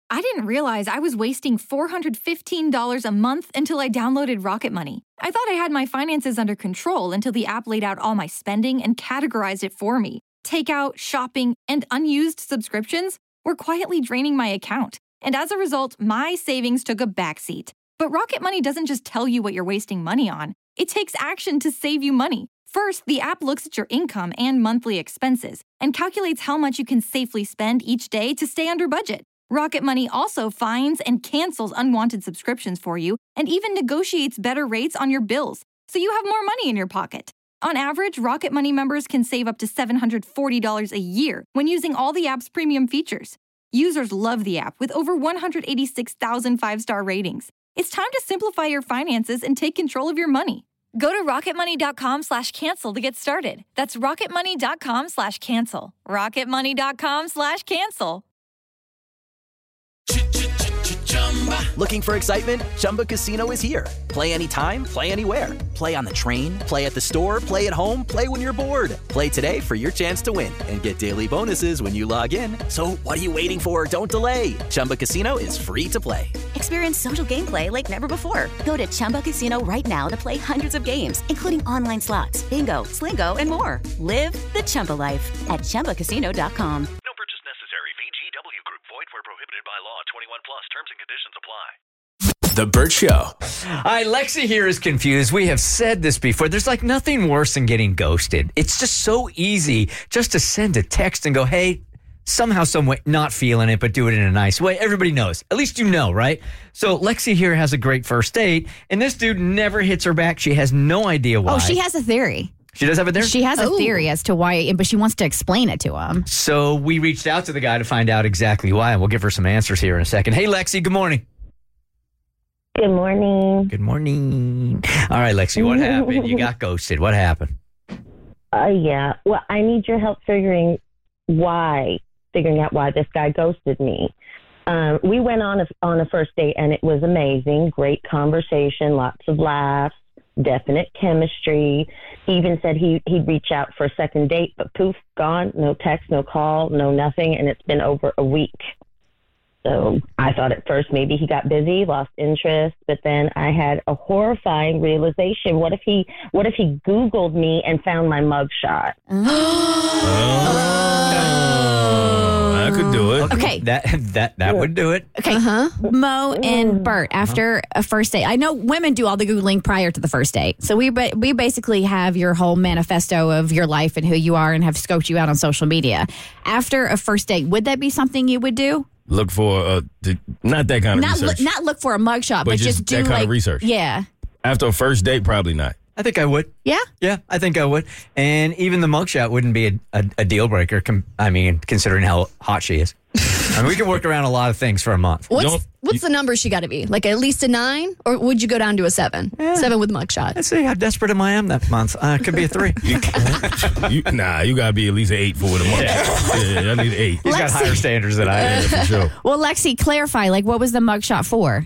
I didn't realize I was wasting $415 a month until I downloaded Rocket Money. I thought I had my finances under control until the app laid out all my spending and categorized it for me. Takeout, shopping, and unused subscriptions were quietly draining my account. And as a result, my savings took a backseat. But Rocket Money doesn't just tell you what you're wasting money on. It takes action to save you money. First, the app looks at your income and monthly expenses and calculates how much you can safely spend each day to stay under budget. Rocket Money also finds and cancels unwanted subscriptions for you and even negotiates better rates on your bills, so you have more money in your pocket. On average, Rocket Money members can save up to $740 a year when using all the app's premium features. Users love the app with over 186,000 five-star ratings. It's time to simplify your finances and take control of your money. Go to rocketmoney.com/cancel to get started. That's rocketmoney.com/cancel. rocketmoney.com/cancel. Looking for excitement? Chumba Casino is here. Play anytime, play anywhere. Play on the train, play at the store, play at home, play when you're bored. Play today for your chance to win and get daily bonuses when you log in. So what are you waiting for? Don't delay. Chumba Casino is free to play. Experience social gameplay like never before. Go to Chumba Casino right now to play hundreds of games, including online slots, bingo, Slingo, and more. Live the Chumba life at ChumbaCasino.com. No purchase necessary. VGW Group. Void where prohibited by law. 21 plus. Terms and conditions apply. The Burt Show. All right, Lexi here is confused. We have said this before. There's like nothing worse than getting ghosted. It's just so easy just to send a text and go, hey, somehow, some way, not feeling it, but do it in a nice way. Everybody knows. At least you know, right? So Lexi here has a great first date, and this dude never hits her back. She has no idea why. Oh, she has a theory. She does have a theory? She has a theory as to why, but she wants to explain it to him. So we reached out to the guy to find out exactly why, and we'll give her some answers here in a second. Hey, Lexi, good morning. Good morning. Good morning. All right, Lexi, what happened? You got ghosted. What happened? Yeah. Well, I need your help figuring out why this guy ghosted me. We went on a first date, and it was amazing. Great conversation, lots of laughs, definite chemistry. He even said he'd reach out for a second date, but poof, gone. No text, no call, no nothing, and it's been over a week. So I thought at first maybe he got busy, lost interest, but then I had a horrifying realization. What if he Googled me and found my mugshot? I could do it. Okay. That would do it. Okay. Mo and Bert, after a first date, I know women do all the Googling prior to the first date. So we basically have your whole manifesto of your life and who you are and have scoped you out on social media. After a first date, would that be something you would do? Look for not that kind of research. Not look for a mugshot, but just do that kind of research. Yeah. After a first date, probably not. I think I would. Yeah? Yeah, I think I would. And even the mugshot wouldn't be a deal breaker, considering how hot she is. I mean, we can work around a lot of things for a month. What's the number she got to be? Like at least a 9? Or would you go down to a 7? Yeah. 7 with mugshot. Let's see how desperate am I am that month. It could be a 3. You got to be at least an 8 for with a mugshot. Yeah, I need an 8. He's got higher standards than I do. Yeah, for sure. Well, Lexi, clarify, what was the mugshot for?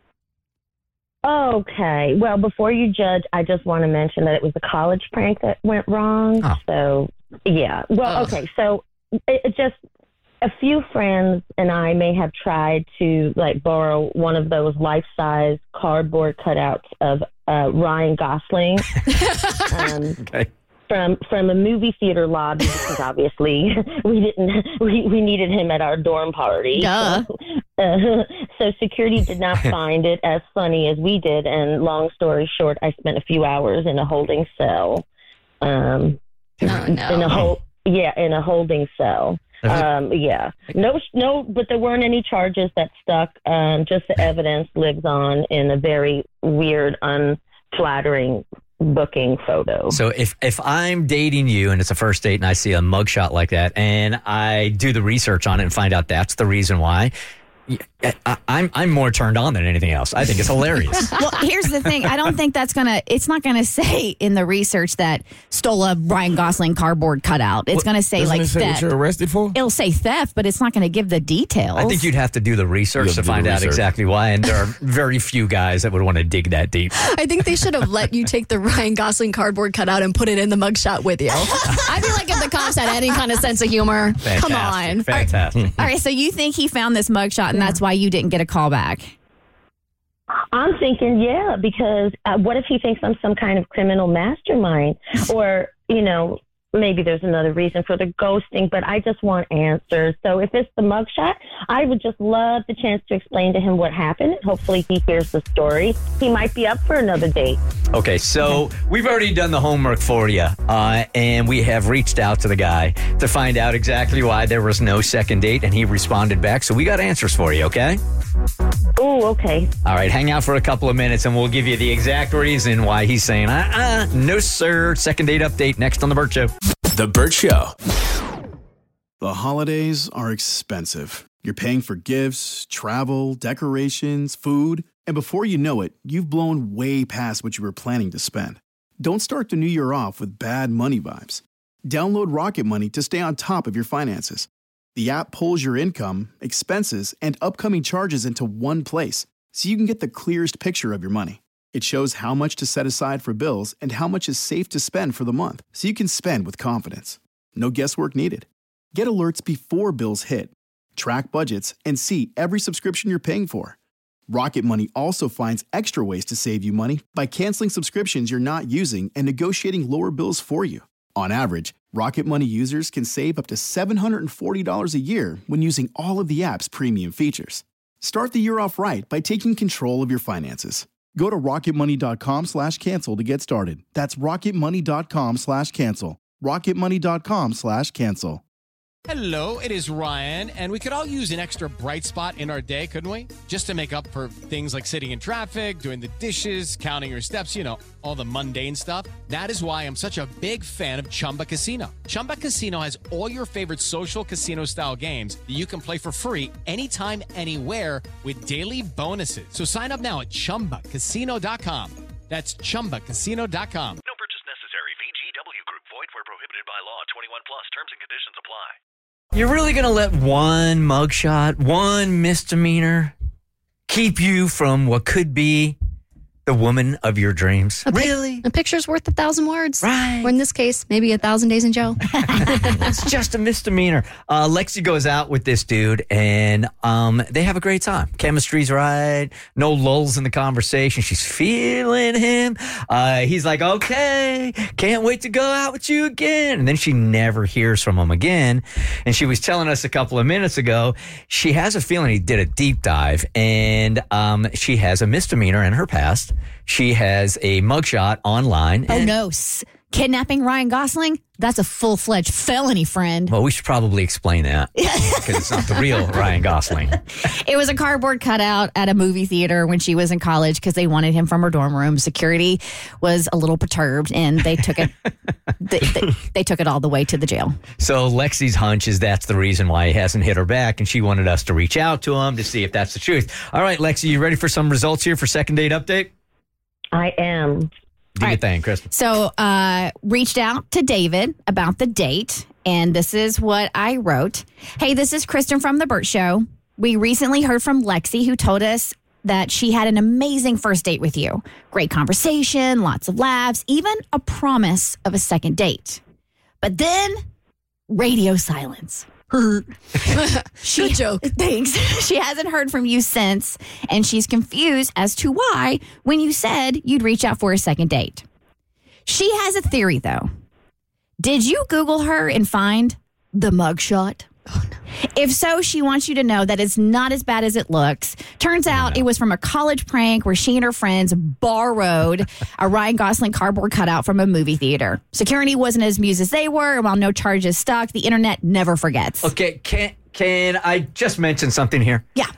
Okay. Well, before you judge, I just want to mention that it was a college prank that went wrong. Oh. So, yeah. Well, okay. So, it just a few friends and I may have tried to borrow one of those life-size cardboard cutouts of Ryan Gosling. Okay. From a movie theater lobby because obviously we needed him at our dorm party. Duh. So security did not find it as funny as we did, and long story short, I spent a few hours in a holding cell. In a holding cell. No, but there weren't any charges that stuck. Just the evidence lives on in a very weird, unflattering booking photo. So if I'm dating you and it's a first date and I see a mugshot like that and I do the research on it and find out that's the reason why, I'm more turned on than anything else. I think it's hilarious. Well, here's the thing. I don't think it's not going to say in the research that stole a Ryan Gosling cardboard cutout. It's going to say theft. What you're arrested for? It'll say theft, but it's not going to give the details. I think you'd have to do the research to find out exactly why, and there are very few guys that would want to dig that deep. I think they should have let you take the Ryan Gosling cardboard cutout and put it in the mugshot with you. I feel like if the cops had any kind of sense of humor, Fantastic. come on. Fantastic. All right, so you think he found this mugshot and that's why you didn't get a call back? I'm thinking, yeah, because what if he thinks I'm some kind of criminal mastermind? Or, maybe there's another reason for the ghosting, but I just want answers. So if it's the mugshot, I would just love the chance to explain to him what happened. Hopefully he hears the story. He might be up for another date. Okay, so we've already done the homework for you, and we have reached out to the guy to find out exactly why there was no second date, and he responded back. So we got answers for you, okay? Oh, okay. All right, hang out for a couple of minutes, and we'll give you the exact reason why he's saying, no, sir. Second date update next on The Burt Show. The Burt Show. The holidays are expensive. You're paying for gifts, travel, decorations, food, and before you know it, you've blown way past what you were planning to spend. Don't start the new year off with bad money vibes. Download Rocket Money to stay on top of your finances. The app pulls your income, expenses, and upcoming charges into one place, so you can get the clearest picture of your money. It shows how much to set aside for bills and how much is safe to spend for the month, so you can spend with confidence. No guesswork needed. Get alerts before bills hit. Track budgets and see every subscription you're paying for. Rocket Money also finds extra ways to save you money by canceling subscriptions you're not using and negotiating lower bills for you. On average, Rocket Money users can save up to $740 a year when using all of the app's premium features. Start the year off right by taking control of your finances. Go to rocketmoney.com/cancel to get started. That's rocketmoney.com/cancel. rocketmoney.com/cancel. Hello, it is Ryan, and we could all use an extra bright spot in our day, couldn't we? Just to make up for things like sitting in traffic, doing the dishes, counting your steps, all the mundane stuff. That is why I'm such a big fan of Chumba Casino. Chumba Casino has all your favorite social casino-style games that you can play for free anytime, anywhere with daily bonuses. So sign up now at ChumbaCasino.com. That's ChumbaCasino.com. No purchase necessary. VGW Group. Void where prohibited by law. 21 plus. Terms and conditions apply. You're really going to let one mugshot, one misdemeanor keep you from what could be the woman of your dreams? Really? A picture's worth 1,000 words. Right. Or in this case, maybe 1,000 days in jail. It's just a misdemeanor. Lexi goes out with this dude, and they have a great time. Chemistry's right. No lulls in the conversation. She's feeling him. He's like, okay, can't wait to go out with you again. And then she never hears from him again. And she was telling us a couple of minutes ago, she has a feeling he did a deep dive, and she has a misdemeanor in her past. She has a mugshot online. Oh, no. Kidnapping Ryan Gosling? That's a full-fledged felony, friend. Well, we should probably explain that because it's not the real Ryan Gosling. It was a cardboard cutout at a movie theater when she was in college because they wanted him from her dorm room. Security was a little perturbed, and they took it. they took it all the way to the jail. So Lexi's hunch is that's the reason why he hasn't hit her back, and she wanted us to reach out to him to see if that's the truth. All right, Lexi, you ready for some results here for second date update? I am. Do your thing, Kristen. So reached out to David about the date, and this is what I wrote. Hey, this is Kristen from The Burt Show. We recently heard from Lexi, who told us that she had an amazing first date with you. Great conversation, lots of laughs, even a promise of a second date. But then, radio silence. Good joke. Thanks. She hasn't heard from you since, and she's confused as to why when you said you'd reach out for a second date. She has a theory, though. Did you Google her and find the mugshot? Oh, no. If so, she wants you to know that it's not as bad as it looks. Turns out it was from a college prank where she and her friends borrowed a Ryan Gosling cardboard cutout from a movie theater. Security wasn't as amused as they were, and while no charges stuck, the internet never forgets. Okay, can I just mention something here? Yeah.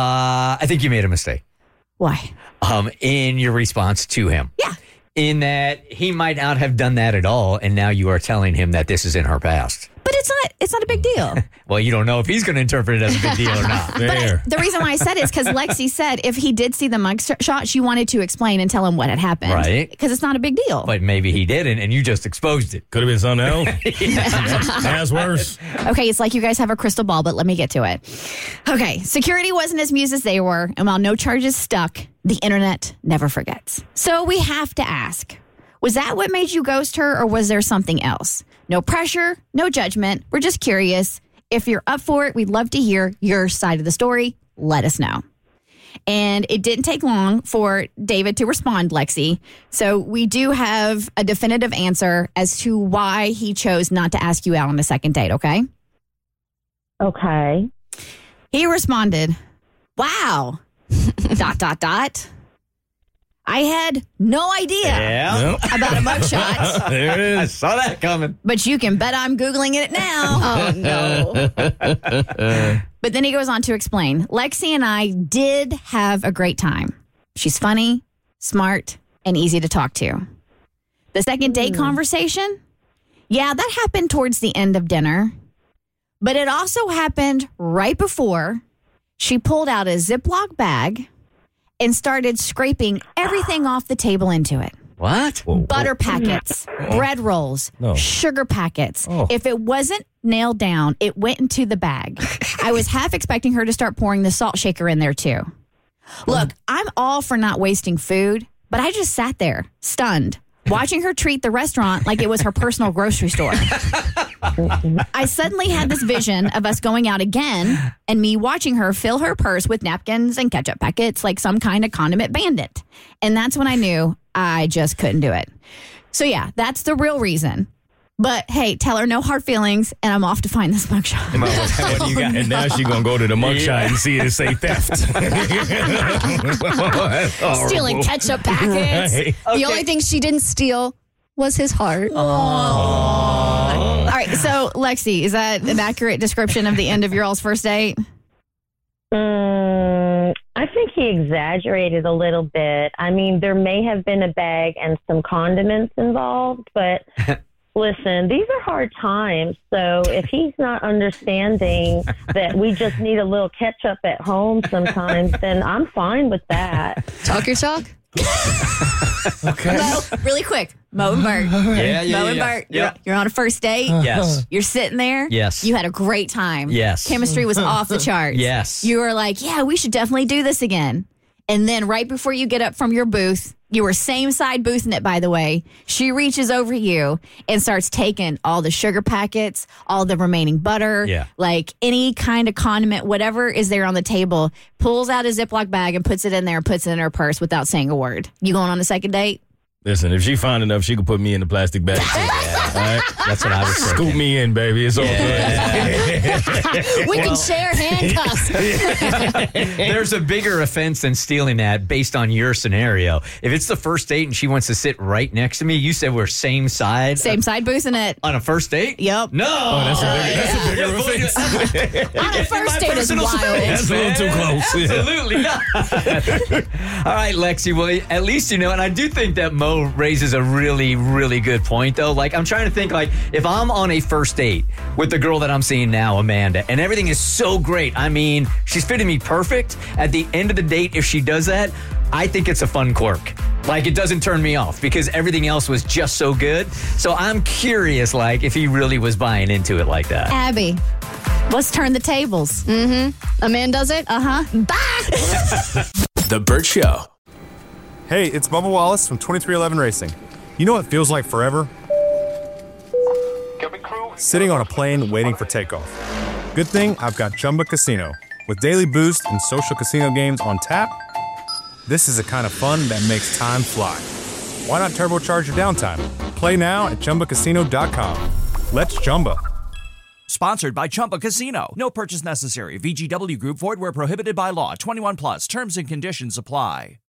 I think you made a mistake. Why? In your response to him. Yeah. In that he might not have done that at all, and now you are telling him that this is in her past. But it's not a big deal. Well, you don't know if he's going to interpret it as a big deal or not. But the reason why I said it is because Lexi said if he did see the mugshot, she wanted to explain and tell him what had happened. Right. Because it's not a big deal. But maybe he didn't, and you just exposed it. Could have been something else. That's worse. Okay, it's like you guys have a crystal ball, but let me get to it. Okay, security wasn't as amused as they were, and while no charges stuck, the internet never forgets. So we have to ask, was that what made you ghost her, or was there something else? No pressure, no judgment. We're just curious. If you're up for it, we'd love to hear your side of the story. let us know. And it didn't take long for David to respond, Lexi. So we do have a definitive answer as to why he chose not to ask you out on a second date, okay? Okay. He responded, wow, ... I had no idea about a mugshot. There it is. I saw that coming. But you can bet I'm Googling it now. Oh, no. But then he goes on to explain, Lexi and I did have a great time. She's funny, smart, and easy to talk to. The second date conversation? Yeah, that happened towards the end of dinner. But it also happened right before she pulled out a Ziploc bag and started scraping everything off the table into it. What? Butter packets, bread rolls, sugar packets. If it wasn't nailed down, it went into the bag. I was half expecting her to start pouring the salt shaker in there too. Look, I'm all for not wasting food, but I just sat there, stunned, watching her treat the restaurant like it was her personal grocery store. I suddenly had this vision of us going out again and me watching her fill her purse with napkins and ketchup packets like some kind of condiment bandit. And that's when I knew I just couldn't do it. So yeah, that's the real reason. But hey, tell her no hard feelings, and I'm off to find this mugshot. What do you got? And now she's going to go to the mugshot and see it say theft. Stealing ketchup packets. Right. The only thing she didn't steal was his heart. All right, so Lexi, is that an accurate description of the end of your all's first date? I think he exaggerated a little bit. I mean, there may have been a bag and some condiments involved, but listen, these are hard times. So if he's not understanding that we just need a little ketchup at home sometimes, then I'm fine with that. Talk your talk. Okay. Mo, really quick. Mo and Bert. Mo and Bert. You're on a first date. Yes. You're sitting there. Yes. You had a great time. Yes. Chemistry was off the charts. Yes. You were like, yeah, we should definitely do this again. And then right before you get up from your booth, you were same side boothing it, by the way. She reaches over you and starts taking all the sugar packets, all the remaining butter, like any kind of condiment, whatever is there on the table, pulls out a Ziploc bag and puts it in there and puts it in her purse without saying a word. You going on a second date? Listen, if she fine enough, she could put me in the plastic bag. All right? That's what I was saying. Scoop me in, baby. It's all good. We can share handcuffs. There's a bigger offense than stealing that based on your scenario. If it's the first date and she wants to sit right next to me, you said we're same side. Same side boozing it. On a first date? Yep. No. Oh, that's a bigger offense. On a first date is wild. That's a little too close. Absolutely not. All right, Lexi, well, at least you know, and I do think that Mo raises a really, really good point, though. Like, I'm trying to think, like, if I'm on a first date with the girl that I'm seeing now, Amanda, and everything is so great, I mean, she's fitting me perfect. At the end of the date, if she does that, I think it's a fun quirk. Like, it doesn't turn me off because everything else was just so good. So I'm curious, like, if he really was buying into it like that. Abby, let's turn the tables. Mm-hmm. A man does it? Uh-huh. Bye! The Burt Show. Hey, it's Bubba Wallace from 2311 Racing. You know what feels like forever? Sitting on a plane waiting for takeoff. Good thing I've got Chumba Casino. With daily boost and social casino games on tap, this is the kind of fun that makes time fly. Why not turbocharge your downtime? Play now at ChumbaCasino.com. Let's Chumba. Sponsored by Chumba Casino. No purchase necessary. VGW Group. Void where prohibited by law. 21 plus. Terms and conditions apply.